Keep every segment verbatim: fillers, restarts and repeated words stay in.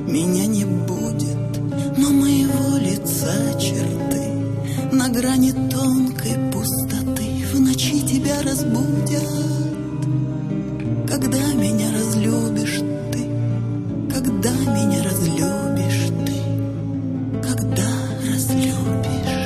меня не будет, но моего лица черты на грани тонкой пустоты в ночи тебя разбудят. Когда меня разлюбишь ты, когда меня разлюбишь ты, когда разлюбишь.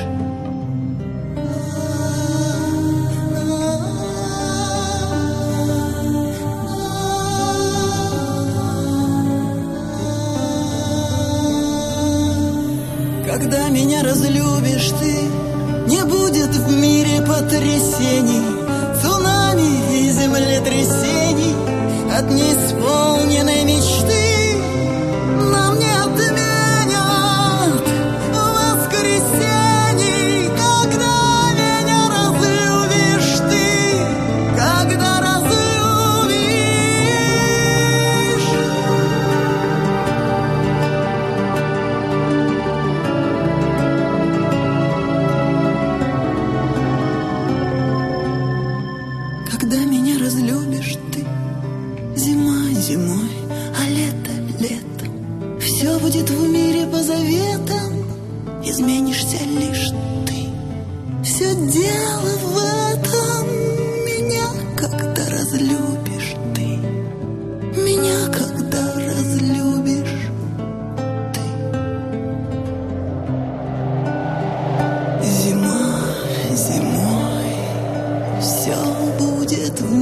Когда меня разлюбишь ты, не будет в мире потрясений, цунами и землетрясений от неисполненной мечты. Нам не отменят воскресений. Когда меня разлюбишь ты, когда разлюбишь. Когда меня разлюбишь ты, зима зимой, а лето летом, все будет в мире по заветам, изменишься лишь ты. Все дело в этом. Меня когда разлюбишь ты, меня когда разлюбишь ты. Зима зимой, все будет в